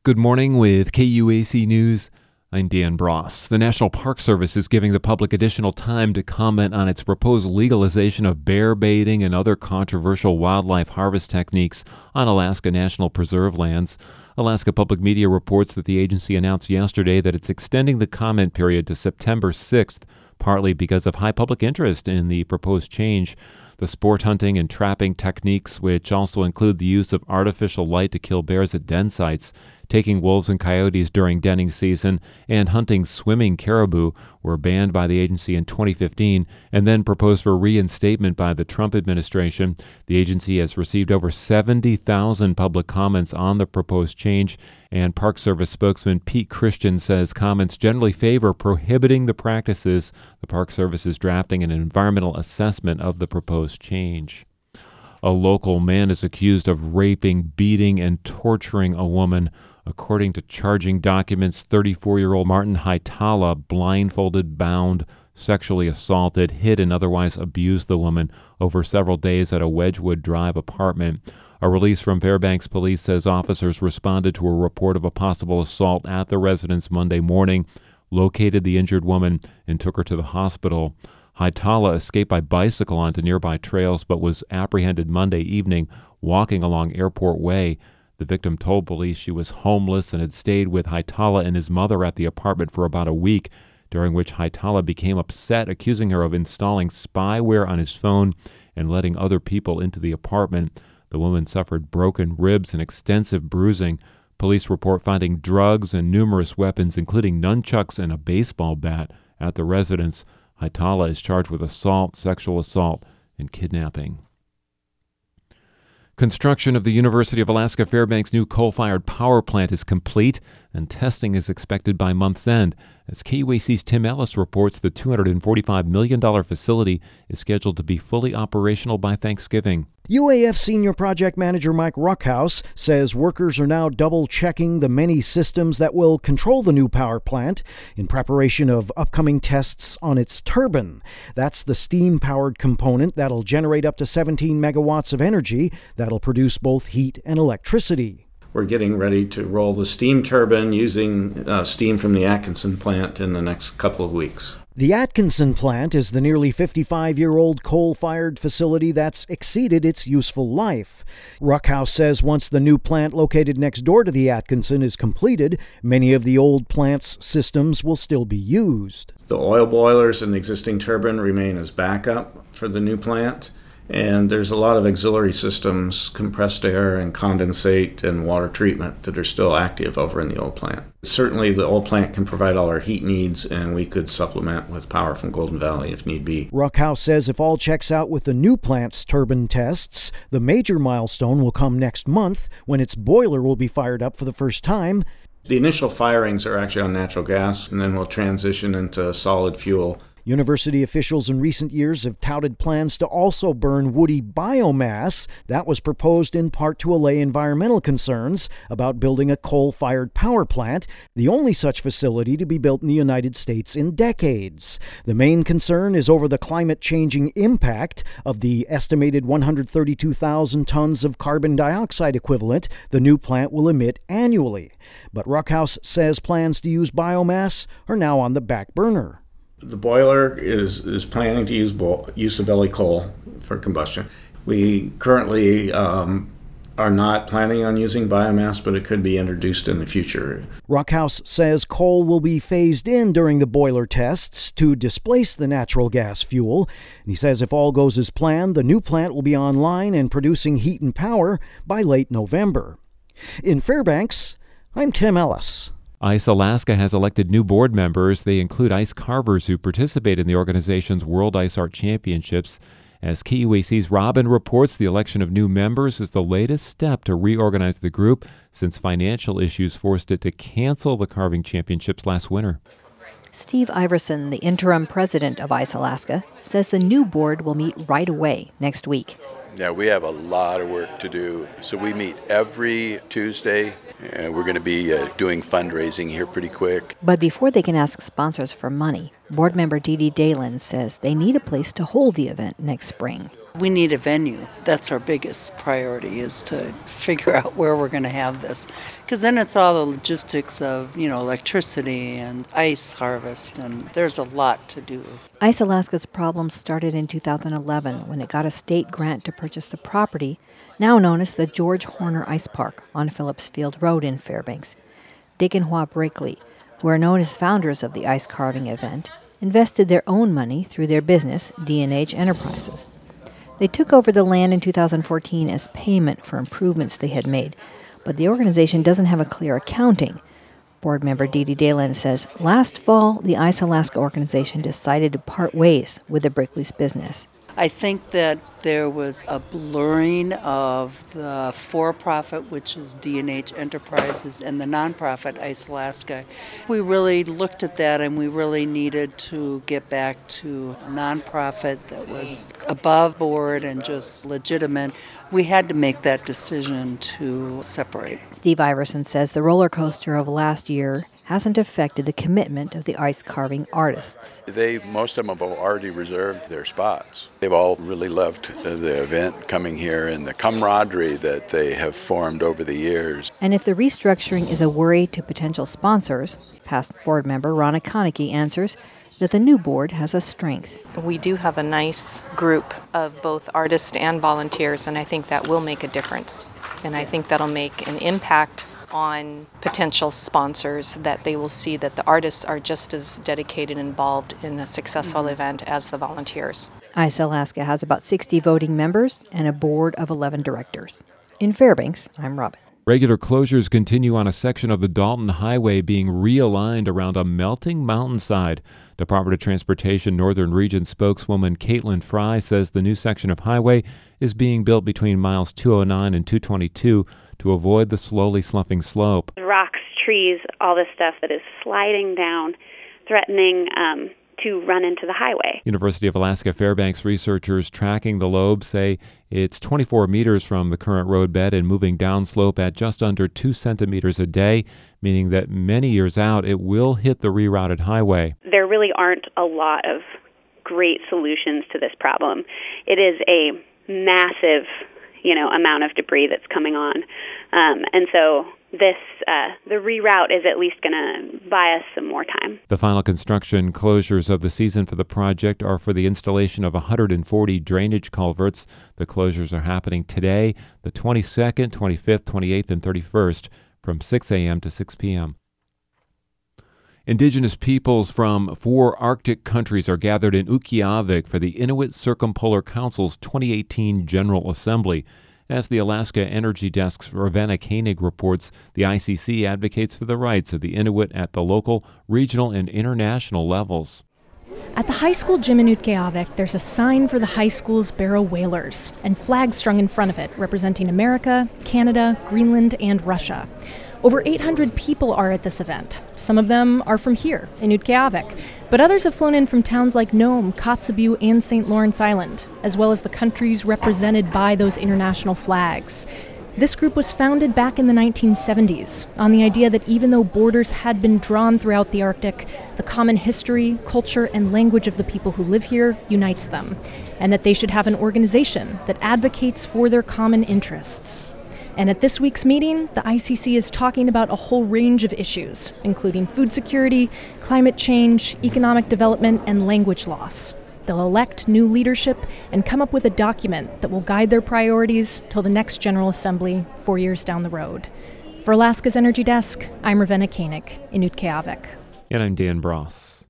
Good morning with KUAC News. I'm Dan Bross. The National Park Service is giving the public additional time to comment on its proposed legalization of bear baiting and other controversial wildlife harvest techniques on Alaska National Preserve lands. Alaska Public Media reports that the agency announced yesterday that it's extending the comment period to September 6th, partly because of high public interest in the proposed change. The sport hunting and trapping techniques, which also include the use of artificial light to kill bears at den sites, taking wolves and coyotes during denning season, and hunting swimming caribou, were banned by the agency in 2015 and then proposed for reinstatement by the Trump administration. The agency has received over 70,000 public comments on the proposed change, and Park Service spokesman Pete Christian says comments generally favor prohibiting the practices. The Park Service is drafting an environmental assessment of the proposed change. A local man is accused of raping, beating, and torturing a woman. According to charging documents, 34-year-old Martin Haitala blindfolded, bound, sexually assaulted, hit, and otherwise abused the woman over several days at a Wedgewood Drive apartment. A release from Fairbanks Police says officers responded to a report of a possible assault at the residence Monday morning, located the injured woman, and took her to the hospital. Haitala escaped by bicycle onto nearby trails but was apprehended Monday evening walking along Airport Way. The victim told police she was homeless and had stayed with Haitala and his mother at the apartment for about a week, during which Haitala became upset, accusing her of installing spyware on his phone and letting other people into the apartment. The woman suffered broken ribs and extensive bruising. Police report finding drugs and numerous weapons, including nunchucks and a baseball bat, at the residence. Haitala is charged with assault, sexual assault, and kidnapping. Construction of the University of Alaska Fairbanks' new coal-fired power plant is complete, and testing is expected by month's end. As KUAC's Tim Ellis reports, the $245 million facility is scheduled to be fully operational by Thanksgiving. UAF Senior Project Manager Mike Ruckhouse says workers are now double-checking the many systems that will control the new power plant in preparation of upcoming tests on its turbine. That's the steam-powered component that'll generate up to 17 megawatts of energy that'll produce both heat and electricity. We're getting ready to roll the steam turbine using steam from the Atkinson plant in the next couple of weeks. The Atkinson plant is the nearly 55-year-old coal-fired facility that's exceeded its useful life. Ruckhouse says once the new plant located next door to the Atkinson is completed, many of the old plant's systems will still be used. The oil boilers in the existing turbine remain as backup for the new plant. And there's a lot of auxiliary systems, compressed air and condensate and water treatment, that are still active over in the old plant. Certainly the old plant can provide all our heat needs, and we could supplement with power from Golden Valley if need be. Ruckhouse says if all checks out with the new plant's turbine tests, the major milestone will come next month when its boiler will be fired up for the first time. The initial firings are actually on natural gas, and then we'll transition into solid fuel. University officials in recent years have touted plans to also burn woody biomass. That was proposed in part to allay environmental concerns about building a coal-fired power plant, the only such facility to be built in the United States in decades. The main concern is over the climate-changing impact of the estimated 132,000 tons of carbon dioxide equivalent the new plant will emit annually. But Ruckhouse says plans to use biomass are now on the back burner. The boiler is planning to use usability coal for combustion. We currently are not planning on using biomass, but it could be introduced in the future. Ruckhouse says coal will be phased in during the boiler tests to displace the natural gas fuel. And he says if all goes as planned, the new plant will be online and producing heat and power by late November. In Fairbanks, I'm Tim Ellis. ICE Alaska has elected new board members. They include ice carvers who participate in the organization's World Ice Art Championships. As KUAC's Robin reports, the election of new members is the latest step to reorganize the group since financial issues forced it to cancel the carving championships last winter. Steve Iverson, the interim president of ICE Alaska, says the new board will meet right away next week. Yeah, we have a lot of work to do. So we meet every Tuesday, and we're going to be doing fundraising here pretty quick. But before they can ask sponsors for money, board member Dee Dee Dalen says they need a place to hold the event next spring. We need a venue. That's our biggest priority is to figure out where we're going to have this. Because then it's all the logistics of, electricity and ice harvest, and there's a lot to do. Ice Alaska's problems started in 2011 when it got a state grant to purchase the property, now known as the George Horner Ice Park on Phillips Field Road in Fairbanks. Dick and Hua Brakely, who are known as founders of the ice carving event, invested their own money through their business, D&H Enterprises. They took over the land in 2014 as payment for improvements they had made, but the organization doesn't have a clear accounting. Board member Dee Dee Dayland says last fall, the Ice Alaska organization decided to part ways with the Brakely's business. I think that there was a blurring of the for-profit, which is D&H Enterprises, and the nonprofit Ice Alaska. We really looked at that, and we really needed to get back to a nonprofit that was above board and just legitimate. We had to make that decision to separate. Steve Iverson says the roller coaster of last year hasn't affected the commitment of the ice carving artists. Most of them have already reserved their spots. They've all really loved the event coming here and the camaraderie that they have formed over the years. And if the restructuring is a worry to potential sponsors, past board member Ronna Konecki answers that the new board has a strength. We do have a nice group of both artists and volunteers, and I think that will make a difference. And I think that'll make an impact on potential sponsors, that they will see that the artists are just as dedicated and involved in a successful event as the volunteers. Ice Alaska has about 60 voting members and a board of 11 directors. In Fairbanks, I'm Robin. Regular closures continue on a section of the Dalton Highway being realigned around a melting mountainside. Department of Transportation Northern Region spokeswoman Caitlin Fry says the new section of highway is being built between miles 209 and 222 to avoid the slowly sloughing slope. Rocks, trees, all this stuff that is sliding down, threatening to run into the highway. University of Alaska Fairbanks researchers tracking the lobe say it's 24 meters from the current roadbed and moving downslope at just under 2 centimeters a day, meaning that many years out it will hit the rerouted highway. There really aren't a lot of great solutions to this problem. It is a massive, amount of debris that's coming on. And so the reroute is at least going to buy us some more time. The final construction closures of the season for the project are for the installation of 140 drainage culverts. The closures are happening today, the 22nd, 25th, 28th, and 31st, from 6 a.m. to 6 p.m. Indigenous peoples from 4 Arctic countries are gathered in Utqiagvik for the Inuit Circumpolar Council's 2018 General Assembly. As the Alaska Energy Desk's Ravenna Koenig reports, the ICC advocates for the rights of the Inuit at the local, regional, and international levels. At the high school gym in Utqiagvik, there's a sign for the high school's Barrow Whalers, and flags strung in front of it representing America, Canada, Greenland, and Russia. Over 800 people are at this event. Some of them are from here, in Utqiagvik, but others have flown in from towns like Nome, Kotzebue, and St. Lawrence Island, as well as the countries represented by those international flags. This group was founded back in the 1970s on the idea that even though borders had been drawn throughout the Arctic, the common history, culture, and language of the people who live here unites them, and that they should have an organization that advocates for their common interests. And at this week's meeting, the ICC is talking about a whole range of issues, including food security, climate change, economic development, and language loss. They'll elect new leadership and come up with a document that will guide their priorities till the next General Assembly 4 years down the road. For Alaska's Energy Desk, I'm Ravenna Koenig in Utqiagvik. And I'm Dan Bross.